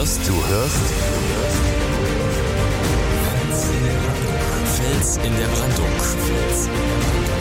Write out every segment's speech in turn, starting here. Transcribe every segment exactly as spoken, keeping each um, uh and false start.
hörst, du hörst Fels in der Brandung. Fels in der Brandung.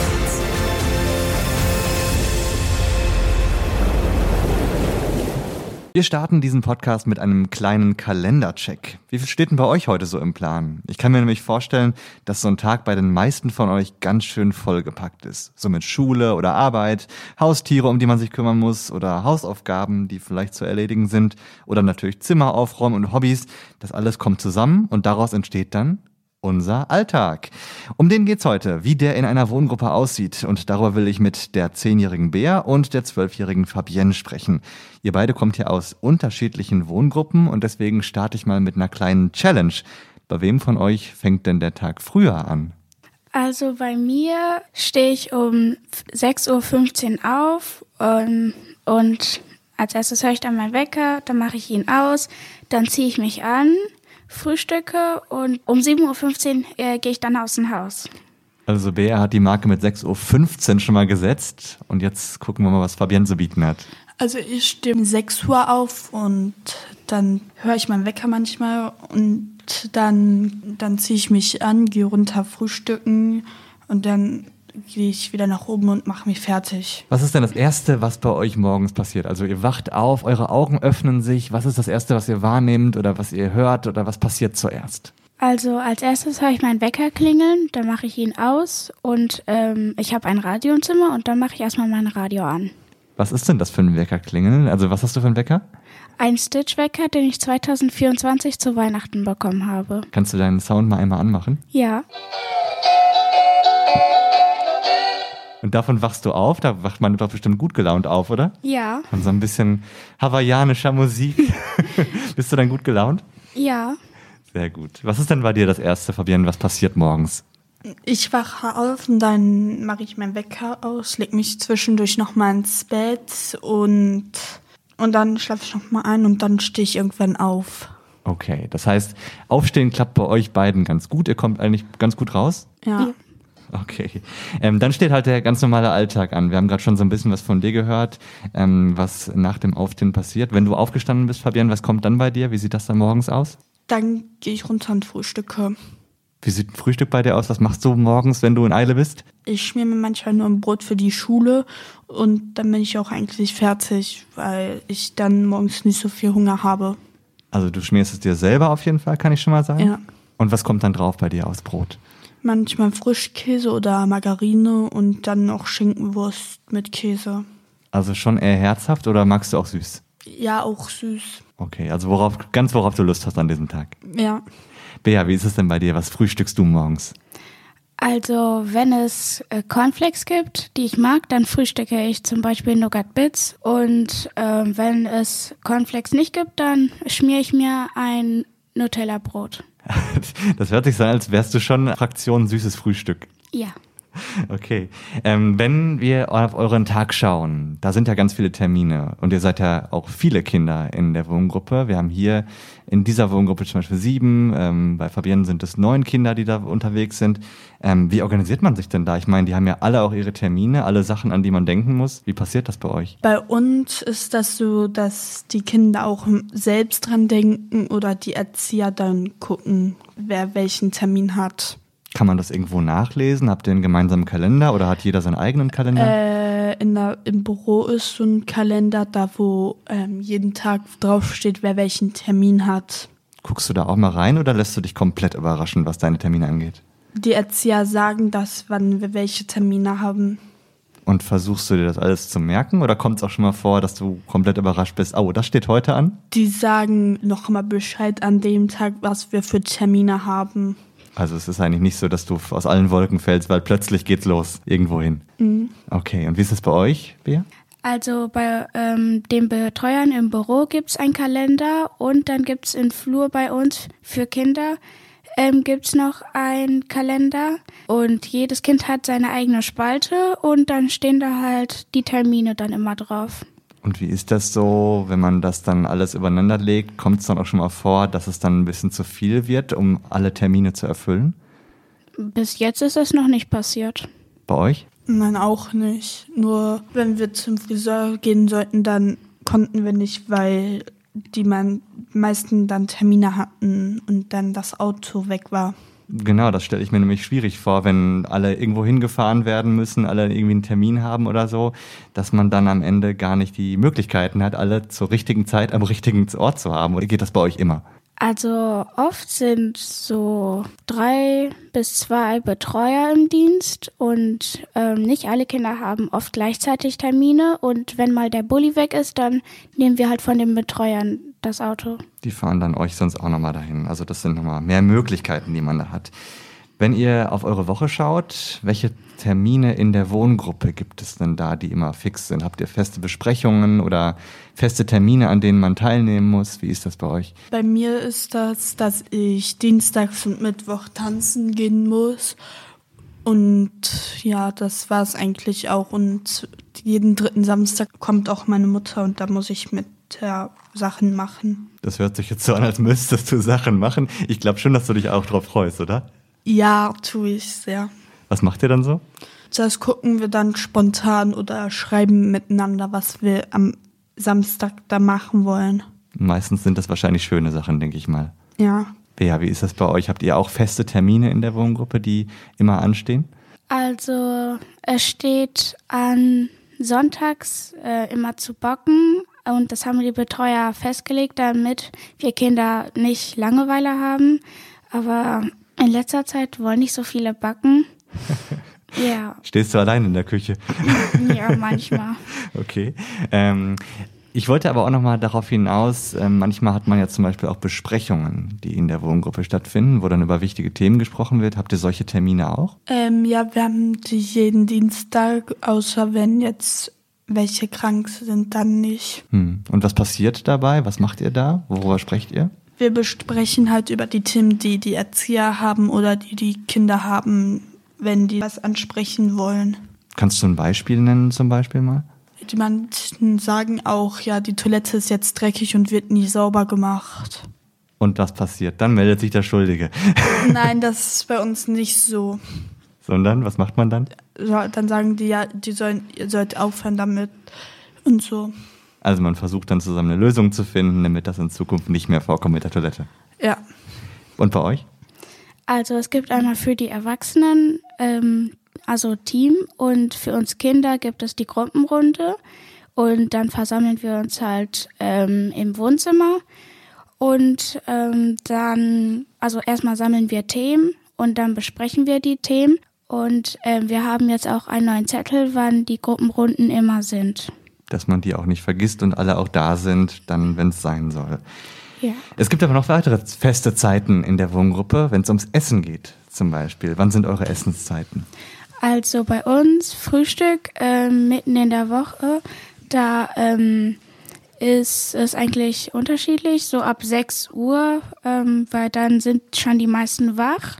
Wir starten diesen Podcast mit einem kleinen Kalendercheck. Wie viel steht denn bei euch heute so im Plan? Ich kann mir nämlich vorstellen, dass so ein Tag bei den meisten von euch ganz schön vollgepackt ist. So mit Schule oder Arbeit, Haustiere, um die man sich kümmern muss oder Hausaufgaben, die vielleicht zu erledigen sind oder natürlich Zimmer aufräumen und Hobbys. Das alles kommt zusammen und daraus entsteht dann unser Alltag. Um den geht's heute, wie der in einer Wohngruppe aussieht. Und darüber will ich mit der zehnjährigen Bea und der zwölfjährigen Fabienne sprechen. Ihr beide kommt ja aus unterschiedlichen Wohngruppen und deswegen starte ich mal mit einer kleinen Challenge. Bei wem von euch fängt denn der Tag früher an? Also bei mir stehe ich um sechs Uhr fünfzehn auf ähm, und als erstes höre ich dann meinen Wecker, dann mache ich ihn aus, dann ziehe ich mich an, frühstücke und um sieben Uhr fünfzehn äh, gehe ich dann aus dem Haus. Also Bea hat die Marke mit sechs Uhr fünfzehn schon mal gesetzt und jetzt gucken wir mal, was Fabienne zu bieten hat. Also ich stehe um sechs Uhr auf und dann höre ich meinen Wecker manchmal und dann, dann ziehe ich mich an, gehe runter frühstücken und dann gehe ich wieder nach oben und mache mich fertig. Was ist denn das Erste, was bei euch morgens passiert? Also ihr wacht auf, eure Augen öffnen sich. Was ist das Erste, was ihr wahrnehmt oder was ihr hört oder was passiert zuerst? Also als erstes höre ich meinen Wecker klingeln, dann mache ich ihn aus und ähm, ich habe ein Radio im Zimmer und dann mache ich erstmal mein Radio an. Was ist denn das für ein Wecker klingeln? Also was hast du für einen Wecker? Ein Stitch-Wecker, den ich zwanzig vierundzwanzig zu Weihnachten bekommen habe. Kannst du deinen Sound mal einmal anmachen? Ja. Und davon wachst du auf? Da wacht man doch bestimmt gut gelaunt auf, oder? Ja. Von so ein bisschen hawaiianischer Musik. Bist du dann gut gelaunt? Ja. Sehr gut. Was ist denn bei dir das Erste, Fabienne? Was passiert morgens? Ich wache auf und dann mache ich meinen Wecker aus, lege mich zwischendurch nochmal ins Bett und, und dann schlafe ich nochmal ein und dann stehe ich irgendwann auf. Okay, das heißt, Aufstehen klappt bei euch beiden ganz gut. Ihr kommt eigentlich ganz gut raus? Ja. Ja. Okay, ähm, dann steht halt der ganz normale Alltag an. Wir haben gerade schon so ein bisschen was von dir gehört, ähm, was nach dem Aufstehen passiert. Wenn du aufgestanden bist, Fabienne, was kommt dann bei dir? Wie sieht das dann morgens aus? Dann gehe ich runter und frühstücke. Wie sieht ein Frühstück bei dir aus? Was machst du morgens, wenn du in Eile bist? Ich schmier mir manchmal nur ein Brot für die Schule und dann bin ich auch eigentlich fertig, weil ich dann morgens nicht so viel Hunger habe. Also du schmierst es dir selber auf jeden Fall, kann ich schon mal sagen? Ja. Und was kommt dann drauf bei dir aus Brot? Manchmal Frischkäse oder Margarine und dann noch Schinkenwurst mit Käse. Also schon eher herzhaft oder magst du auch süß? Ja, auch süß. Okay, also worauf, ganz worauf du Lust hast an diesem Tag. Ja. Bea, wie ist es denn bei dir? Was frühstückst du morgens? Also wenn es äh, Cornflakes gibt, die ich mag, dann frühstücke ich zum Beispiel Nougat Bits. Und äh, wenn es Cornflakes nicht gibt, dann schmiere ich mir ein Nutella-Brot. Das hört sich so an, als wärst du schon Fraktion süßes Frühstück. Ja. Okay. Ähm, wenn wir auf euren Tag schauen, da sind ja ganz viele Termine und ihr seid ja auch viele Kinder in der Wohngruppe. Wir haben hier in dieser Wohngruppe zum Beispiel sieben, ähm, bei Fabienne sind es neun Kinder, die da unterwegs sind. Ähm, wie organisiert man sich denn da? Ich meine, die haben ja alle auch ihre Termine, alle Sachen, an die man denken muss. Wie passiert das bei euch? Bei uns ist das so, dass die Kinder auch selbst dran denken oder die Erzieher dann gucken, wer welchen Termin hat. Kann man das irgendwo nachlesen? Habt ihr einen gemeinsamen Kalender oder hat jeder seinen eigenen Kalender? Äh, in der, im Büro ist so ein Kalender, da wo ähm, jeden Tag draufsteht, wer welchen Termin hat. Guckst du da auch mal rein oder lässt du dich komplett überraschen, was deine Termine angeht? Die Erzieher sagen das, wann wir welche Termine haben. Und versuchst du dir das alles zu merken oder kommt es auch schon mal vor, dass du komplett überrascht bist? Oh, das steht heute an? Die sagen noch mal Bescheid an dem Tag, was wir für Termine haben. Also es ist eigentlich nicht so, dass du aus allen Wolken fällst, weil plötzlich geht's los, irgendwo hin. Mhm. Okay, und wie ist es bei euch, Bea? Also bei ähm, den Betreuern im Büro gibt es einen Kalender und dann gibt es im Flur bei uns für Kinder ähm, gibt es noch einen Kalender und jedes Kind hat seine eigene Spalte und dann stehen da halt die Termine dann immer drauf. Und wie ist das so, wenn man das dann alles übereinander legt? Kommt es dann auch schon mal vor, dass es dann ein bisschen zu viel wird, um alle Termine zu erfüllen? Bis jetzt ist das noch nicht passiert. Bei euch? Nein, auch nicht. Nur wenn wir zum Friseur gehen sollten, dann konnten wir nicht, weil die man meisten dann Termine hatten und dann das Auto weg war. Genau, das stelle ich mir nämlich schwierig vor, wenn alle irgendwo hingefahren werden müssen, alle irgendwie einen Termin haben oder so, dass man dann am Ende gar nicht die Möglichkeiten hat, alle zur richtigen Zeit am richtigen Ort zu haben. Oder geht das bei euch immer? Also oft sind so drei bis zwei Betreuer im Dienst und ähm, nicht alle Kinder haben oft gleichzeitig Termine und wenn mal der Bulli weg ist, dann nehmen wir halt von den Betreuern das Auto. Die fahren dann euch sonst auch nochmal dahin. Also das sind nochmal mehr Möglichkeiten, die man da hat. Wenn ihr auf eure Woche schaut, welche Termine in der Wohngruppe gibt es denn da, die immer fix sind? Habt ihr feste Besprechungen oder feste Termine, an denen man teilnehmen muss? Wie ist das bei euch? Bei mir ist das, dass ich dienstags und Mittwoch tanzen gehen muss. Und ja, das war es eigentlich auch. Und jeden dritten Samstag kommt auch meine Mutter und da muss ich mit ja, Sachen machen. Das hört sich jetzt so an, als müsstest du Sachen machen. Ich glaube schon, dass du dich auch drauf freust, oder? Ja, tue ich sehr. Was macht ihr dann so? Das gucken wir dann spontan oder schreiben miteinander, was wir am Samstag da machen wollen. Meistens sind das wahrscheinlich schöne Sachen, denke ich mal. Ja. Bea, wie ist das bei euch? Habt ihr auch feste Termine in der Wohngruppe, die immer anstehen? Also es steht an sonntags äh, immer zu backen und das haben die Betreuer festgelegt, damit wir Kinder nicht Langeweile haben. Aber in letzter Zeit wollen nicht so viele backen. Ja. Stehst du allein in der Küche? Ja, manchmal. Okay. Ähm, ich wollte aber auch nochmal darauf hinaus, äh, manchmal hat man ja zum Beispiel auch Besprechungen, die in der Wohngruppe stattfinden, wo dann über wichtige Themen gesprochen wird. Habt ihr solche Termine auch? Ähm, ja, wir haben die jeden Dienstag, außer wenn jetzt welche krank sind, dann nicht. Hm. Und was passiert dabei? Was macht ihr da? Worüber sprecht ihr? Wir besprechen halt über die Themen, die die Erzieher haben oder die die Kinder haben, wenn die was ansprechen wollen. Kannst du ein Beispiel nennen zum Beispiel mal? Die manchen sagen auch, ja, die Toilette ist jetzt dreckig und wird nie sauber gemacht. Und was passiert? Dann meldet sich der Schuldige. Nein, das ist bei uns nicht so. Sondern, was macht man dann? So, dann sagen die, ja, die sollen, ihr sollt aufhören damit und so. Also man versucht dann zusammen eine Lösung zu finden, damit das in Zukunft nicht mehr vorkommt mit der Toilette. Ja. Und bei euch? Also es gibt einmal für die Erwachsenen, ähm, also Team, und für uns Kinder gibt es die Gruppenrunde und dann versammeln wir uns halt ähm, im Wohnzimmer und ähm, dann, also erstmal sammeln wir Themen und dann besprechen wir die Themen und äh, wir haben jetzt auch einen neuen Zettel, wann die Gruppenrunden immer sind. Dass man die auch nicht vergisst und alle auch da sind, dann, wenn es sein soll. Ja. Es gibt aber noch weitere feste Zeiten in der Wohngruppe, wenn es ums Essen geht zum Beispiel. Wann sind eure Essenszeiten? Also bei uns Frühstück äh, mitten in der Woche, da ähm, ist es eigentlich unterschiedlich, so ab sechs Uhr, ähm, weil dann sind schon die meisten wach.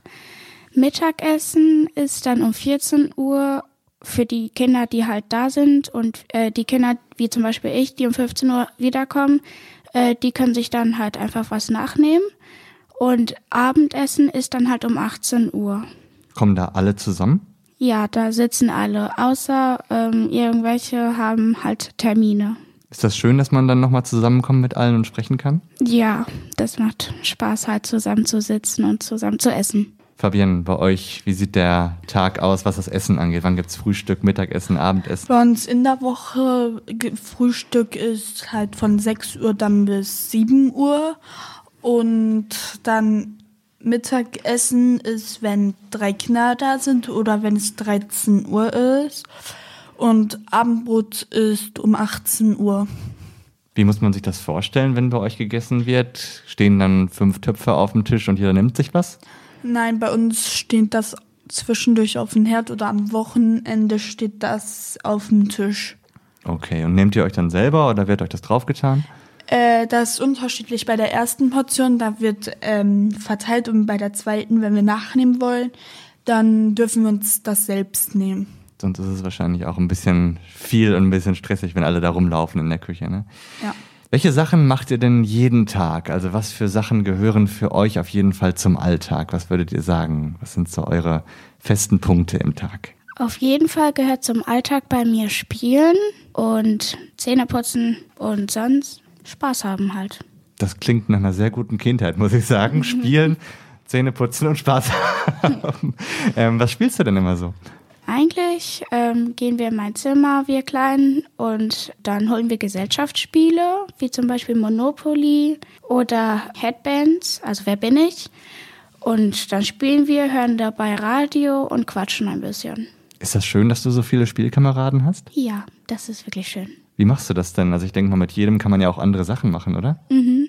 Mittagessen ist dann um vierzehn Uhr für die Kinder, die halt da sind und äh, die Kinder, wie zum Beispiel ich, die um fünfzehn Uhr wiederkommen, äh, die können sich dann halt einfach was nachnehmen. Und Abendessen ist dann halt um achtzehn Uhr. Kommen da alle zusammen? Ja, da sitzen alle, außer ähm, irgendwelche haben halt Termine. Ist das schön, dass man dann nochmal zusammenkommt mit allen und sprechen kann? Ja, das macht Spaß, halt zusammen zu sitzen und zusammen zu essen. Fabienne, bei euch, wie sieht der Tag aus, was das Essen angeht? Wann gibt es Frühstück, Mittagessen, Abendessen? Bei uns in der Woche Frühstück ist halt von sechs Uhr dann bis sieben Uhr und dann Mittagessen ist, wenn drei Kinder da sind oder wenn es dreizehn Uhr ist und Abendbrot ist um achtzehn Uhr. Wie muss man sich das vorstellen, wenn bei euch gegessen wird? Stehen dann fünf Töpfe auf dem Tisch und jeder nimmt sich was? Nein, bei uns steht das zwischendurch auf dem Herd oder am Wochenende steht das auf dem Tisch. Okay, und nehmt ihr euch dann selber oder wird euch das draufgetan? Äh, das ist unterschiedlich. Bei der ersten Portion, da wird ähm, verteilt und bei der zweiten, wenn wir nachnehmen wollen, dann dürfen wir uns das selbst nehmen. Sonst ist es wahrscheinlich auch ein bisschen viel und ein bisschen stressig, wenn alle da rumlaufen in der Küche, ne? Ja. Welche Sachen macht ihr denn jeden Tag? Also was für Sachen gehören für euch auf jeden Fall zum Alltag? Was würdet ihr sagen? Was sind so eure festen Punkte im Tag? Auf jeden Fall gehört zum Alltag bei mir Spielen und Zähneputzen und sonst. Spaß haben halt. Das klingt nach einer sehr guten Kindheit, muss ich sagen. Spielen, Zähne putzen und Spaß haben. ähm, was spielst du denn immer so? Eigentlich ähm, gehen wir in mein Zimmer, wir Kleinen, und dann holen wir Gesellschaftsspiele, wie zum Beispiel Monopoly oder Headbands, also Wer bin ich? Und dann spielen wir, hören dabei Radio und quatschen ein bisschen. Ist das schön, dass du so viele Spielkameraden hast? Ja, das ist wirklich schön. Wie machst du das denn? Also ich denke mal, mit jedem kann man ja auch andere Sachen machen, oder? Mhm.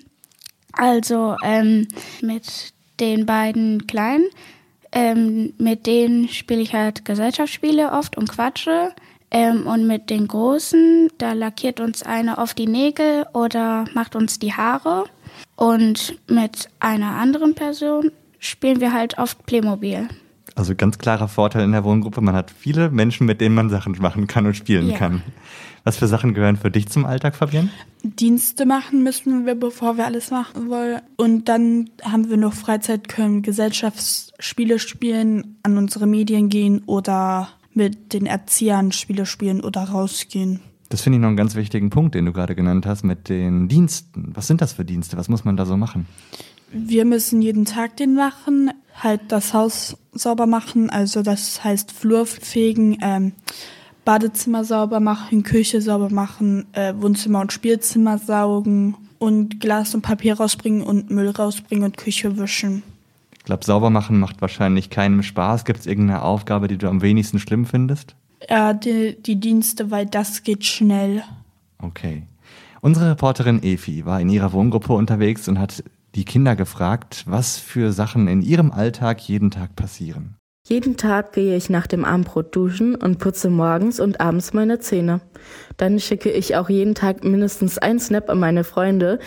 Also ähm, mit den beiden Kleinen, ähm, mit denen spiele ich halt Gesellschaftsspiele oft und quatsche. Ähm, und mit den Großen, da lackiert uns einer oft die Nägel oder macht uns die Haare. Und mit einer anderen Person spielen wir halt oft Playmobil. Also ganz klarer Vorteil in der Wohngruppe, man hat viele Menschen, mit denen man Sachen machen kann und spielen Ja. kann. Was für Sachen gehören für dich zum Alltag, Fabienne? Dienste machen müssen wir, bevor wir alles machen wollen. Und dann haben wir noch Freizeit, können Gesellschaftsspiele spielen, an unsere Medien gehen oder mit den Erziehern Spiele spielen oder rausgehen. Das finde ich noch einen ganz wichtigen Punkt, den du gerade genannt hast, mit den Diensten. Was sind das für Dienste? Was muss man da so machen? Wir müssen jeden Tag den machen, halt das Haus sauber machen, also das heißt Flur fegen, ähm, Badezimmer sauber machen, Küche sauber machen, äh, Wohnzimmer und Spielzimmer saugen und Glas und Papier rausbringen und Müll rausbringen und Küche wischen. Ich glaube, sauber machen macht wahrscheinlich keinem Spaß. Gibt es irgendeine Aufgabe, die du am wenigsten schlimm findest? Ja, die, die Dienste, weil das geht schnell. Okay. Unsere Reporterin Efi war in ihrer Wohngruppe unterwegs und hat die Kinder gefragt, was für Sachen in ihrem Alltag jeden Tag passieren. Jeden Tag gehe ich nach dem Abendbrot duschen und putze morgens und abends meine Zähne. Dann schicke ich auch jeden Tag mindestens ein Snap an meine Freunde,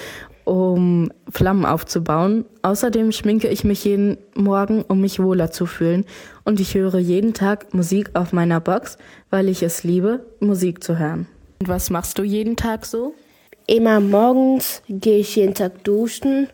um Flammen aufzubauen. Außerdem schminke ich mich jeden Morgen, um mich wohler zu fühlen. Und ich höre jeden Tag Musik auf meiner Box, weil ich es liebe, Musik zu hören. Und was machst du jeden Tag so? Immer morgens gehe ich jeden Tag duschen.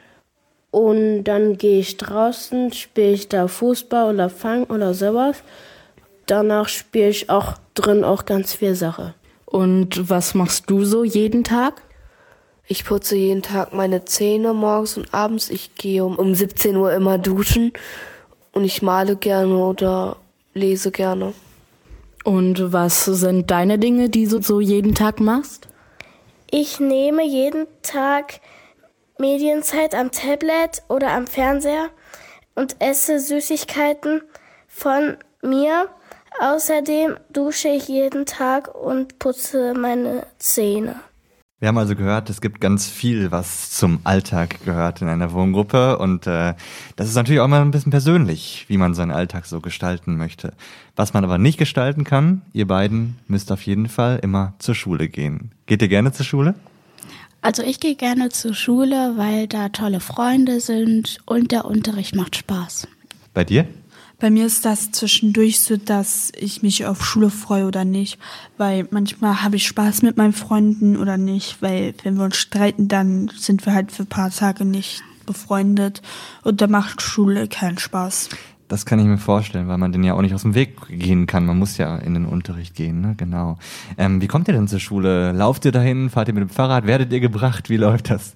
Und dann gehe ich draußen, spiele ich da Fußball oder Fang oder sowas. Danach spiele ich auch drin auch ganz viel Sache. Und was machst du so jeden Tag? Ich putze jeden Tag meine Zähne morgens und abends. Ich gehe um, um siebzehn Uhr immer duschen und ich male gerne oder lese gerne. Und was sind deine Dinge, die du so jeden Tag machst? Ich nehme jeden Tag Medienzeit am Tablet oder am Fernseher und esse Süßigkeiten von mir. Außerdem dusche ich jeden Tag und putze meine Zähne. Wir haben also gehört, es gibt ganz viel, was zum Alltag gehört in einer Wohngruppe und äh, das ist natürlich auch mal ein bisschen persönlich, wie man seinen Alltag so gestalten möchte. Was man aber nicht gestalten kann, ihr beiden müsst auf jeden Fall immer zur Schule gehen. Geht ihr gerne zur Schule? Also ich gehe gerne zur Schule, weil da tolle Freunde sind und der Unterricht macht Spaß. Bei dir? Bei mir ist das zwischendurch so, dass ich mich auf Schule freue oder nicht, weil manchmal habe ich Spaß mit meinen Freunden oder nicht, weil wenn wir uns streiten, dann sind wir halt für ein paar Tage nicht befreundet und da macht Schule keinen Spaß. Das kann ich mir vorstellen, weil man den ja auch nicht aus dem Weg gehen kann. Man muss ja in den Unterricht gehen, ne? Genau. Ähm, wie kommt ihr denn zur Schule? Lauft ihr dahin? Fahrt ihr mit dem Fahrrad? Werdet ihr gebracht? Wie läuft das?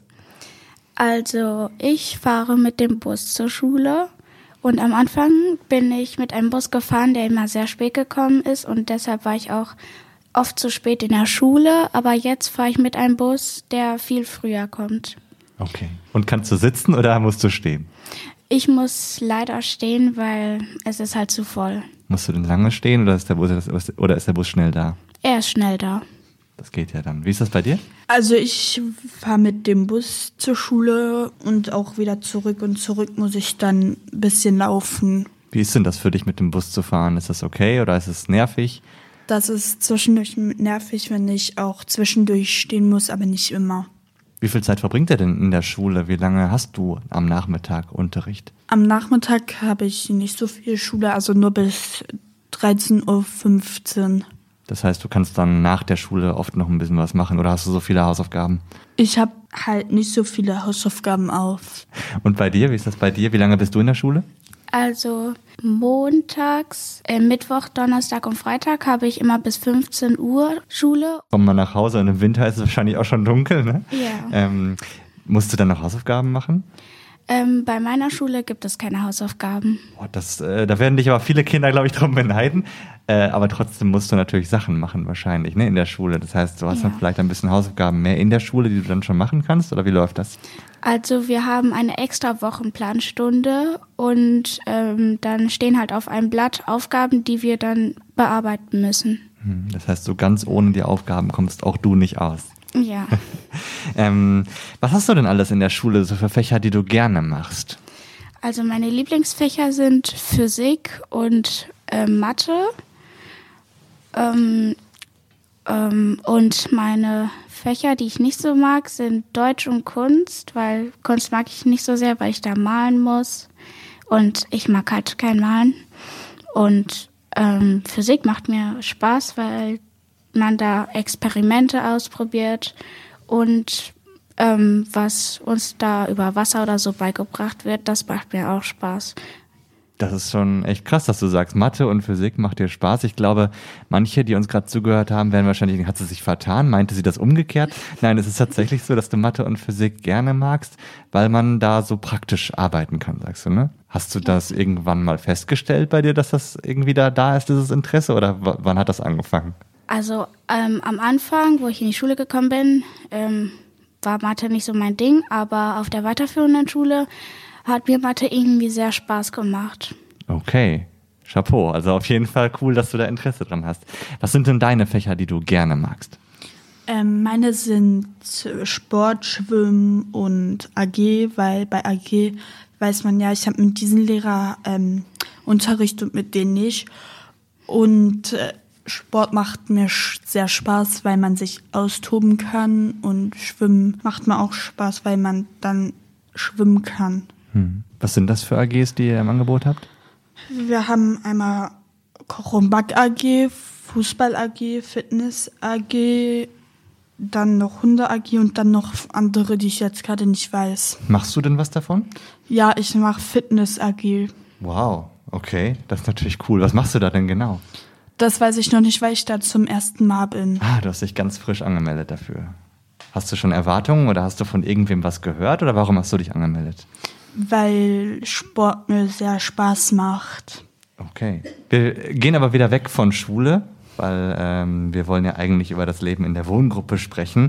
Also ich fahre mit dem Bus zur Schule und am Anfang bin ich mit einem Bus gefahren, der immer sehr spät gekommen ist und deshalb war ich auch oft zu spät in der Schule. Aber jetzt fahre ich mit einem Bus, der viel früher kommt. Okay. Und kannst du sitzen oder musst du stehen? Ich muss leider stehen, weil es ist halt zu voll. Musst du denn lange stehen oder ist der Bus, oder ist der Bus schnell da? Er ist schnell da. Das geht ja dann. Wie ist das bei dir? Also ich fahre mit dem Bus zur Schule und auch wieder zurück und zurück muss ich dann ein bisschen laufen. Wie ist denn das für dich, mit dem Bus zu fahren? Ist das okay oder ist es nervig? Das ist zwischendurch nervig, wenn ich auch zwischendurch stehen muss, aber nicht immer. Wie viel Zeit verbringt ihr denn in der Schule? Wie lange hast du am Nachmittag Unterricht? Am Nachmittag habe ich nicht so viel Schule, also nur bis dreizehn Uhr fünfzehn. Das heißt, du kannst dann nach der Schule oft noch ein bisschen was machen oder hast du so viele Hausaufgaben? Ich habe halt nicht so viele Hausaufgaben auf. Und bei dir, wie ist das bei dir? Wie lange bist du in der Schule? Also montags, äh, Mittwoch, Donnerstag und Freitag habe ich immer bis fünfzehn Uhr Schule. Kommt man nach Hause und im Winter ist es wahrscheinlich auch schon dunkel, ne? Ja. Ähm, musst du dann noch Hausaufgaben machen? Ähm, bei meiner Schule gibt es keine Hausaufgaben. Oh, das, äh, da werden dich aber viele Kinder, glaube ich, drum beneiden. Äh, aber trotzdem musst du natürlich Sachen machen wahrscheinlich, ne, in der Schule. Das heißt, du hast Ja. dann vielleicht ein bisschen Hausaufgaben mehr in der Schule, die du dann schon machen kannst, oder wie läuft das? Also wir haben eine extra Wochenplanstunde und ähm, dann stehen halt auf einem Blatt Aufgaben, die wir dann bearbeiten müssen. Hm, das heißt, so ganz ohne die Aufgaben kommst auch du nicht aus. Ja. ähm, was hast du denn alles in der Schule so für Fächer, die du gerne machst? Also meine Lieblingsfächer sind Physik und äh, Mathe. Ähm, ähm, und meine Fächer, die ich nicht so mag, sind Deutsch und Kunst, weil Kunst mag ich nicht so sehr, weil ich da malen muss. Und ich mag halt kein Malen. Und ähm, Physik macht mir Spaß, weil man da Experimente ausprobiert und ähm, was uns da über Wasser oder so beigebracht wird, das macht mir auch Spaß. Das ist schon echt krass, dass du sagst, Mathe und Physik macht dir Spaß. Ich glaube, manche, die uns gerade zugehört haben, werden wahrscheinlich denken, hat sie sich vertan? Meinte sie das umgekehrt? Nein, es ist tatsächlich so, dass du Mathe und Physik gerne magst, weil man da so praktisch arbeiten kann, sagst du, ne? Hast du das irgendwann mal festgestellt bei dir, dass das irgendwie da, da ist, dieses Interesse? Oder w- wann hat das angefangen? Also ähm, am Anfang, wo ich in die Schule gekommen bin, ähm, war Mathe nicht so mein Ding, aber auf der weiterführenden Schule hat mir Mathe irgendwie sehr Spaß gemacht. Okay, Chapeau. Also auf jeden Fall cool, dass du da Interesse dran hast. Was sind denn deine Fächer, die du gerne magst? Ähm, meine sind Sport, Schwimmen und A G, weil bei A G weiß man ja, ich habe mit diesen Lehrer ähm, Unterricht und mit denen nicht. Und äh, Sport macht mir sch- sehr Spaß, weil man sich austoben kann, und Schwimmen macht mir auch Spaß, weil man dann schwimmen kann. Hm. Was sind das für A Gs, die ihr im Angebot habt? Wir haben einmal Koch- und Back-A G, Fußball-A G, Fitness-A G, dann noch Hunde-A G und dann noch andere, die ich jetzt gerade nicht weiß. Machst du denn was davon? Ja, ich mache Fitness-A G. Wow, okay, das ist natürlich cool. Was machst du da denn genau? Das weiß ich noch nicht, weil ich da zum ersten Mal bin. Ah, du hast dich ganz frisch angemeldet dafür. Hast du schon Erwartungen oder hast du von irgendwem was gehört oder warum hast du dich angemeldet? Weil Sport mir sehr Spaß macht. Okay. Wir gehen aber wieder weg von Schule, weil ähm, wir wollen ja eigentlich über das Leben in der Wohngruppe sprechen.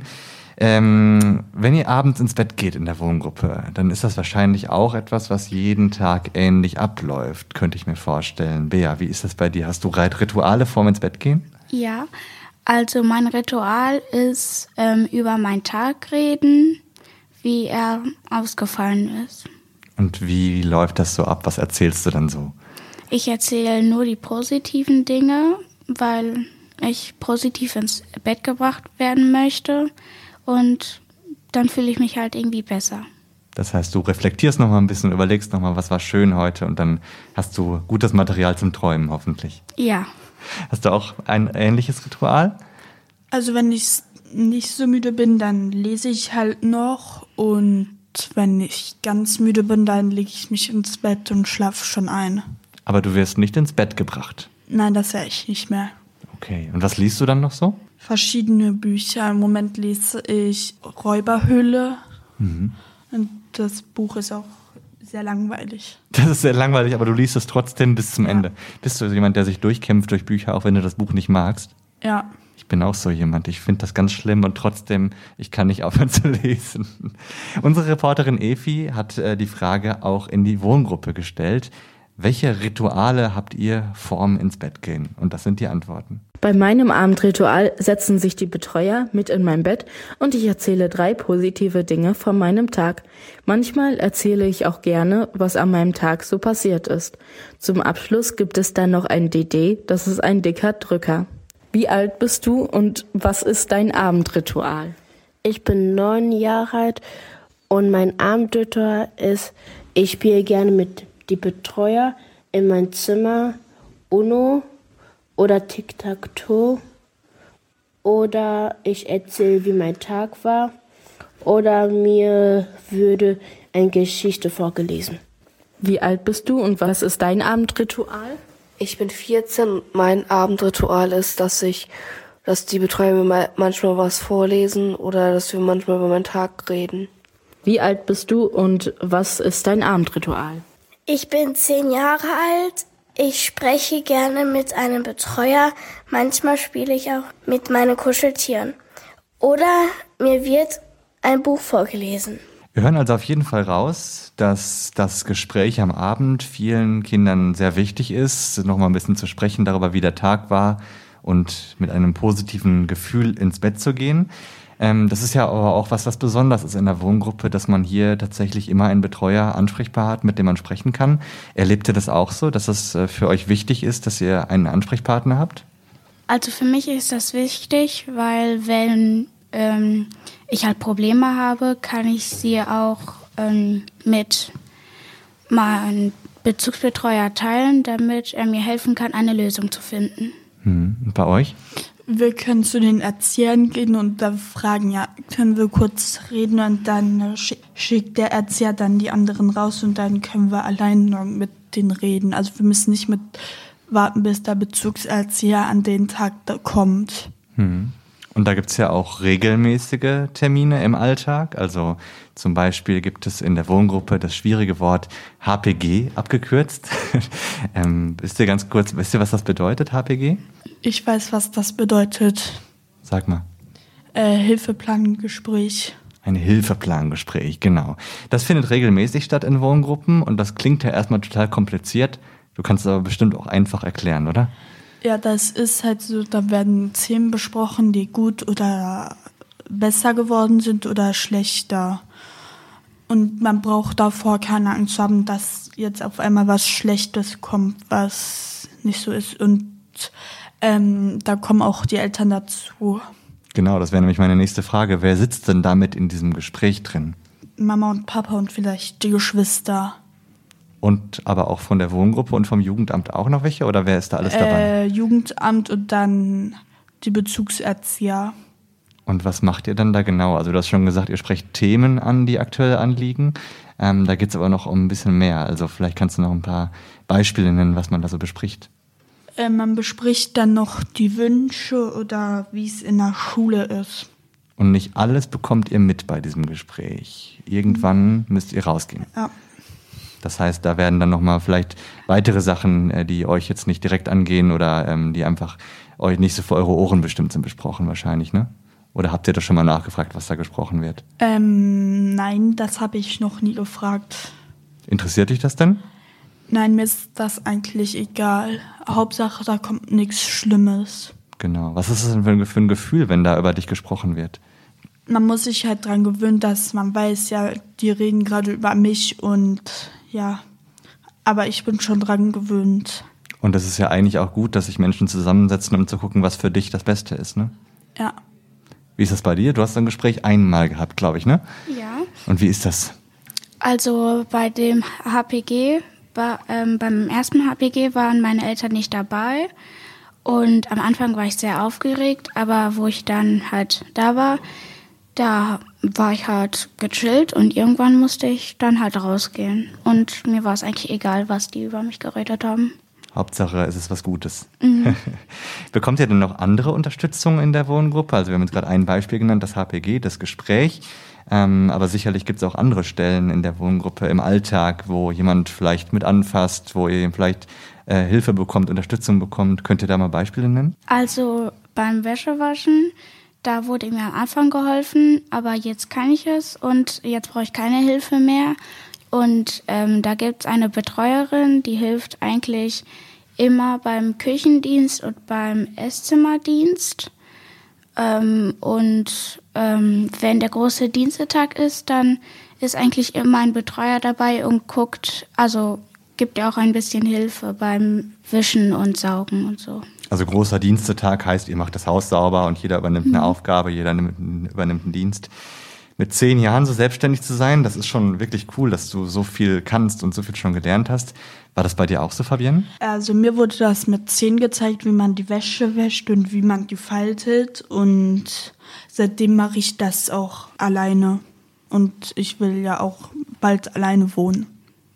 Ähm, wenn ihr abends ins Bett geht in der Wohngruppe, dann ist das wahrscheinlich auch etwas, was jeden Tag ähnlich abläuft, könnte ich mir vorstellen. Bea, wie ist das bei dir? Hast du Rituale vorm ins Bett gehen? Ja, also mein Ritual ist ähm, über meinen Tag reden, wie er ausgefallen ist. Und wie läuft das so ab? Was erzählst du dann so? Ich erzähle nur die positiven Dinge, weil ich positiv ins Bett gebracht werden möchte. Und dann fühle ich mich halt irgendwie besser. Das heißt, du reflektierst nochmal ein bisschen, überlegst nochmal, was war schön heute und dann hast du gutes Material zum Träumen hoffentlich. Ja. Hast du auch ein ähnliches Ritual? Also wenn ich nicht so müde bin, dann lese ich halt noch, und wenn ich ganz müde bin, dann lege ich mich ins Bett und schlafe schon ein. Aber du wirst nicht ins Bett gebracht. Nein, das wäre ich nicht mehr. Okay, und was liest du dann noch so? Verschiedene Bücher. Im Moment lese ich Räuberhöhle. Mhm. Und das Buch ist auch sehr langweilig. Das ist sehr langweilig, aber du liest es trotzdem bis zum Ja. Ende. Bist du jemand, der sich durchkämpft durch Bücher, auch wenn du das Buch nicht magst? Ja. Ich bin auch so jemand. Ich finde das ganz schlimm und trotzdem, ich kann nicht aufhören zu lesen. Unsere Reporterin Efi hat äh, die Frage auch in die Wohngruppe gestellt. Welche Rituale habt ihr vorm ins Bett gehen? Und das sind die Antworten. Bei meinem Abendritual setzen sich die Betreuer mit in mein Bett und ich erzähle drei positive Dinge von meinem Tag. Manchmal erzähle ich auch gerne, was an meinem Tag so passiert ist. Zum Abschluss gibt es dann noch ein D D, das ist ein dicker Drücker. Wie alt bist du und was ist dein Abendritual? Ich bin neun Jahre alt und mein Abendritual ist, ich spiele gerne mit die Betreuer in mein Zimmer Uno oder Tic-Tac-Toe, oder ich erzähle, wie mein Tag war, oder mir würde eine Geschichte vorgelesen. Wie alt bist du und was ist dein Abendritual? Ich bin vierzehn und mein Abendritual ist, dass ich, dass die Betreuer mir manchmal was vorlesen oder dass wir manchmal über meinen Tag reden. Wie alt bist du und was ist dein Abendritual? Ich bin zehn Jahre alt. Ich spreche gerne mit einem Betreuer. Manchmal spiele ich auch mit meinen Kuscheltieren. Oder mir wird ein Buch vorgelesen. Wir hören also auf jeden Fall raus, dass das Gespräch am Abend vielen Kindern sehr wichtig ist, nochmal ein bisschen zu sprechen darüber, wie der Tag war und mit einem positiven Gefühl ins Bett zu gehen. Ähm, das ist ja aber auch was, was besonders ist in der Wohngruppe, dass man hier tatsächlich immer einen Betreuer ansprechbar hat, mit dem man sprechen kann. Erlebt ihr das auch so, dass es für euch wichtig ist, dass ihr einen Ansprechpartner habt? Also für mich ist das wichtig, weil wenn ähm, ich halt Probleme habe, kann ich sie auch ähm, mit meinem Bezugsbetreuer teilen, damit er mir helfen kann, eine Lösung zu finden. Hm. Und bei euch? Wir können zu den Erziehern gehen und da fragen, ja, können wir kurz reden und dann schickt der Erzieher dann die anderen raus und dann können wir allein mit denen reden. Also wir müssen nicht mit warten, bis der Bezugserzieher an den Tag da kommt. Hm. Und da gibt es ja auch regelmäßige Termine im Alltag. Also zum Beispiel gibt es in der Wohngruppe das schwierige Wort H P G abgekürzt. ähm, wisst ihr ganz kurz, wisst ihr, was das bedeutet, H P G? Ich weiß, was das bedeutet. Sag mal. Äh, Hilfeplangespräch. Ein Hilfeplangespräch, genau. Das findet regelmäßig statt in Wohngruppen und das klingt ja erstmal total kompliziert. Du kannst es aber bestimmt auch einfach erklären, oder? Ja, das ist halt so, da werden Themen besprochen, die gut oder besser geworden sind oder schlechter. Und man braucht davor keine Angst haben, dass jetzt auf einmal was Schlechtes kommt, was nicht so ist. Und ähm, da kommen auch die Eltern dazu. Genau, das wäre nämlich meine nächste Frage. Wer sitzt denn damit in diesem Gespräch drin? Mama und Papa und vielleicht die Geschwister. Und aber auch von der Wohngruppe und vom Jugendamt auch noch welche? Oder wer ist da alles dabei? Äh, Jugendamt und dann die Bezugserzieher. Und was macht ihr dann da genau? Also du hast schon gesagt, ihr sprecht Themen an, die aktuell anliegen. Ähm, da geht es aber noch um ein bisschen mehr. Also vielleicht kannst du noch ein paar Beispiele nennen, was man da so bespricht. Äh, man bespricht dann noch die Wünsche oder wie es in der Schule ist. Und nicht alles bekommt ihr mit bei diesem Gespräch. Irgendwann mhm. müsst ihr rausgehen. Ja. Das heißt, da werden dann nochmal vielleicht weitere Sachen, die euch jetzt nicht direkt angehen oder ähm, die einfach euch nicht so für eure Ohren bestimmt sind, besprochen wahrscheinlich, ne? Oder habt ihr das schon mal nachgefragt, was da gesprochen wird? Ähm, nein, das habe ich noch nie gefragt. Interessiert dich das denn? Nein, mir ist das eigentlich egal. Hauptsache, da kommt nichts Schlimmes. Genau. Was ist das denn für ein, für ein Gefühl, wenn da über dich gesprochen wird? Man muss sich halt dran gewöhnen, dass man weiß, ja, die reden gerade über mich und ja, aber ich bin schon dran gewöhnt. Und es ist ja eigentlich auch gut, dass sich Menschen zusammensetzen, um zu gucken, was für dich das Beste ist, ne? Ja. Wie ist das bei dir? Du hast ein Gespräch einmal gehabt, glaube ich, ne? Ja. Und wie ist das? Also bei dem H P G, war, ähm, beim ersten H P G waren meine Eltern nicht dabei. Und am Anfang war ich sehr aufgeregt, aber wo ich dann halt da war, da war ich halt gechillt und irgendwann musste ich dann halt rausgehen. Und mir war es eigentlich egal, was die über mich geredet haben. Hauptsache, es ist was Gutes. Mhm. Bekommt ihr denn noch andere Unterstützung in der Wohngruppe? Also wir haben jetzt gerade ein Beispiel genannt, das H P G, das Gespräch. Ähm, aber sicherlich gibt es auch andere Stellen in der Wohngruppe im Alltag, wo jemand vielleicht mit anfasst, wo ihr vielleicht äh, Hilfe bekommt, Unterstützung bekommt. Könnt ihr da mal Beispiele nennen? Also beim Wäschewaschen, da wurde mir am Anfang geholfen, aber jetzt kann ich es und jetzt brauche ich keine Hilfe mehr. Und ähm, da gibt es eine Betreuerin, die hilft eigentlich immer beim Küchendienst und beim Esszimmerdienst. Ähm, und ähm, wenn der große Dienstetag ist, dann ist eigentlich immer ein Betreuer dabei und guckt, also gibt ja auch ein bisschen Hilfe beim Wischen und Saugen und so. Also großer Dienstetag heißt, ihr macht das Haus sauber und jeder übernimmt eine mhm. Aufgabe, jeder nimmt, übernimmt einen Dienst. Mit zehn Jahren so selbstständig zu sein, das ist schon wirklich cool, dass du so viel kannst und so viel schon gelernt hast. War das bei dir auch so, Fabienne? Also mir wurde das mit zehn gezeigt, wie man die Wäsche wäscht und wie man die faltet. Und seitdem mache ich das auch alleine. Und ich will ja auch bald alleine wohnen.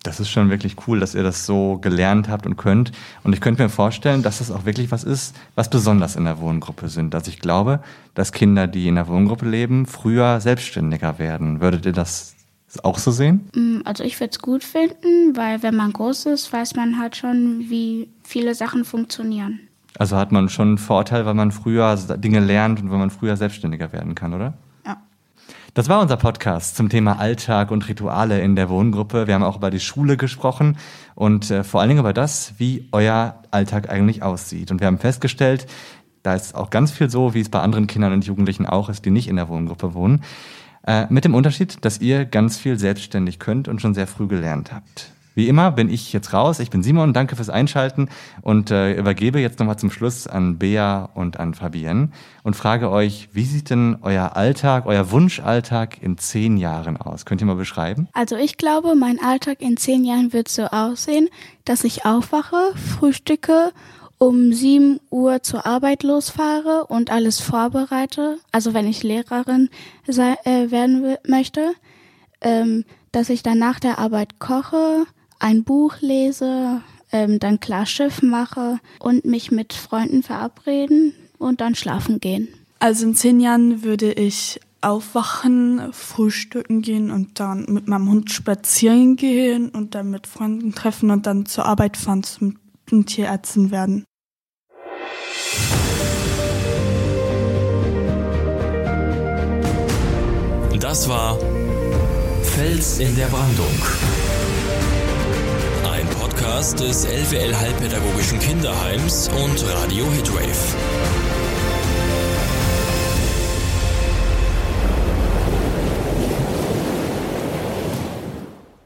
Das ist schon wirklich cool, dass ihr das so gelernt habt und könnt. Und ich könnte mir vorstellen, dass das auch wirklich was ist, was besonders in der Wohngruppe sind. Dass ich glaube, dass Kinder, die in der Wohngruppe leben, früher selbstständiger werden. Würdet ihr das auch so sehen? Also ich würde es gut finden, weil wenn man groß ist, weiß man halt schon, wie viele Sachen funktionieren. Also hat man schon einen Vorteil, weil man früher Dinge lernt und weil man früher selbstständiger werden kann, oder? Ja. Das war unser Podcast zum Thema Alltag und Rituale in der Wohngruppe. Wir haben auch über die Schule gesprochen und äh, vor allen Dingen über das, wie euer Alltag eigentlich aussieht. Und wir haben festgestellt, da ist auch ganz viel so, wie es bei anderen Kindern und Jugendlichen auch ist, die nicht in der Wohngruppe wohnen. Äh, mit dem Unterschied, dass ihr ganz viel selbstständig könnt und schon sehr früh gelernt habt. Wie immer bin ich jetzt raus. Ich bin Simon, danke fürs Einschalten und äh, übergebe jetzt nochmal zum Schluss an Bea und an Fabienne und frage euch, wie sieht denn euer Alltag, euer Wunschalltag in zehn Jahren aus? Könnt ihr mal beschreiben? Also ich glaube, mein Alltag in zehn Jahren wird so aussehen, dass ich aufwache, frühstücke, um sieben Uhr zur Arbeit losfahre und alles vorbereite. Also wenn ich Lehrerin sei, äh, werden will, möchte, ähm, dass ich dann nach der Arbeit koche, ein Buch lese, ähm, dann klar Schiff mache und mich mit Freunden verabreden und dann schlafen gehen. Also in zehn Jahren würde ich aufwachen, frühstücken gehen und dann mit meinem Hund spazieren gehen und dann mit Freunden treffen und dann zur Arbeit fahren, zum Tierärztin werden. Das war Fels in der Brandung. Ein Podcast des L W L Heilpädagogischen Kinderheims und Radio Hitwave.